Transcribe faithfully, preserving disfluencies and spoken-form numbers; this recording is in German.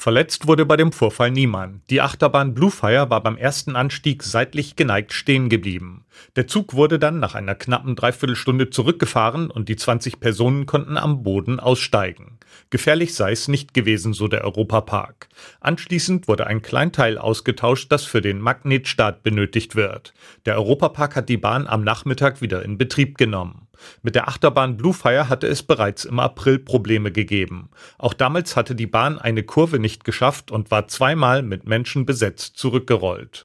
Verletzt wurde bei dem Vorfall niemand. Die Achterbahn Bluefire war beim ersten Anstieg seitlich geneigt stehen geblieben. Der Zug wurde dann nach einer knappen Dreiviertelstunde zurückgefahren und die zwanzig Personen konnten am Boden aussteigen. Gefährlich sei es nicht gewesen, so der Europapark. Anschließend wurde ein Kleinteil ausgetauscht, das für den Magnetstart benötigt wird. Der Europapark hat die Bahn am Nachmittag wieder in Betrieb genommen. Mit der Achterbahn Bluefire hatte es bereits im April Probleme gegeben. Auch damals hatte die Bahn eine Kurve nicht geschafft und war zweimal mit Menschen besetzt zurückgerollt.